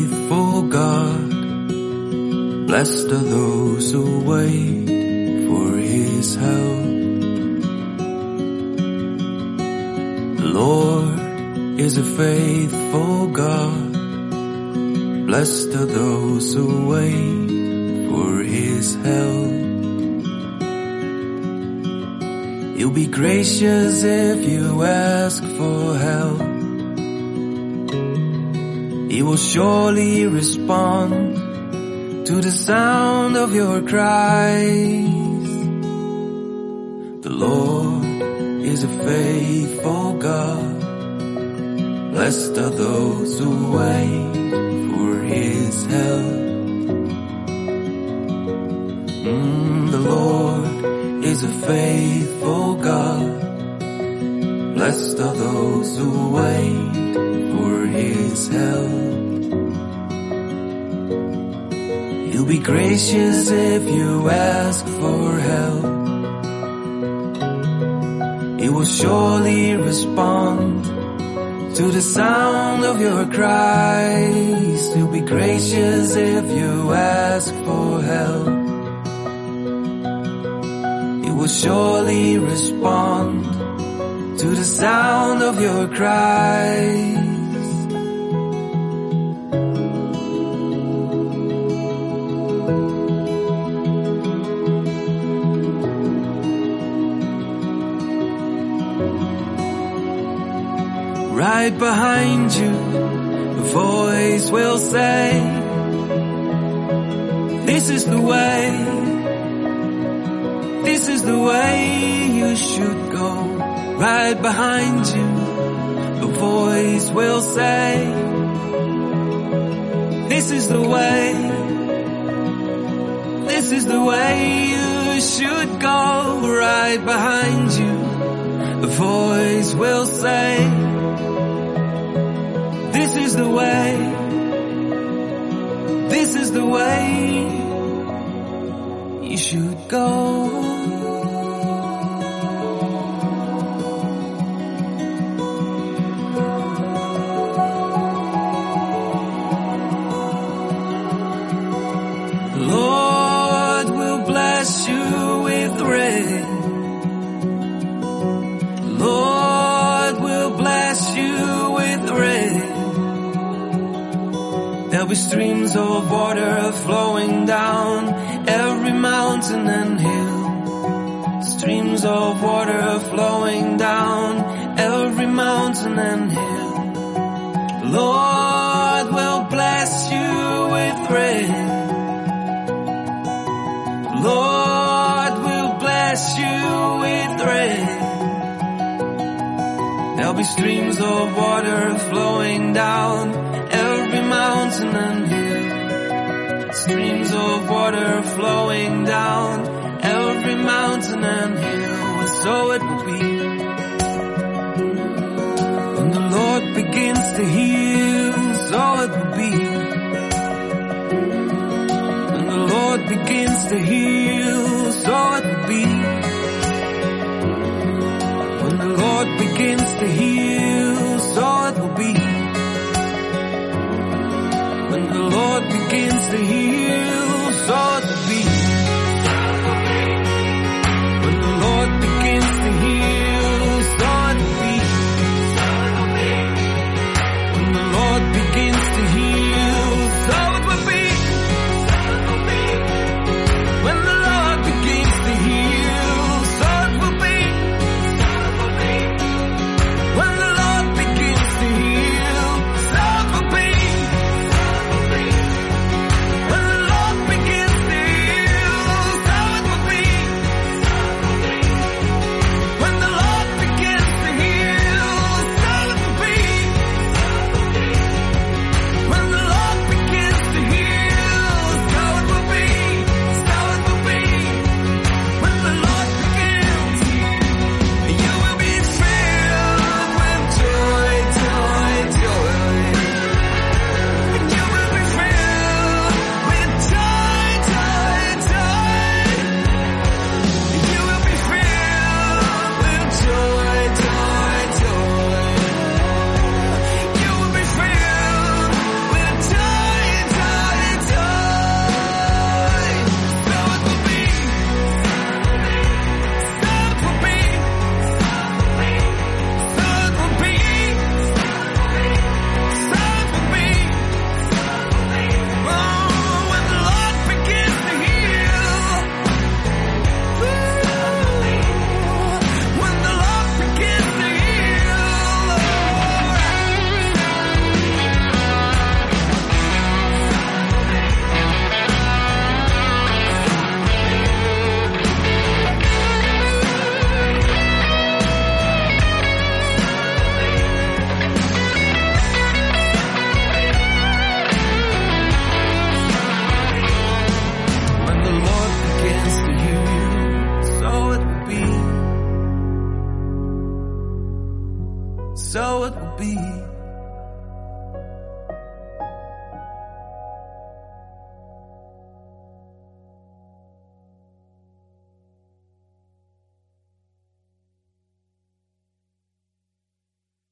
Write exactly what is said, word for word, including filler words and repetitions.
faithful God. Blessed are those who wait for His help. The Lord is a faithful God. Blessed are those who wait for His help. He'll be gracious if you ask for help. He will surely respond to the sound of your cries. The Lord is a faithful God. Blessed are those who wait for His help. Mm, the Lord is a faithful God. Blessed are those who wait for His help. He'll be gracious if you ask for help. He will surely respond to the sound of your cries. He'll be gracious if you ask for help. He will surely respond to the sound of your cries. Right behind you, a voice will say, this is the way, this is the way you should go. Right behind you, a voice will say, this is the way, this is the way you should go. Right behind you, a voice will say, this is the way, this is the way you should go. Lord will bless you with rain. Lord will bless you with rain. There'll be streams of water flowing down every mountain and hill. Streams of water flowing down every mountain and hill. Lord will bless you with rain. Lord will bless you with rain. There'll be streams of water flowing down every mountain and hill. Streams of water flowing down every mountain and hill. And so it will be when the Lord begins to heal. So it will be when the Lord begins to heal. So it will be when the Lord begins to heal. So it will be when the Lord begins to heal. So it will be when the Lord begins to heal. So it will be when the Lord begins to heal. So it will be when the Lord begins to heal. So it will be when the Lord begins to heal. So it will be when the Lord begins to heal. so it will be.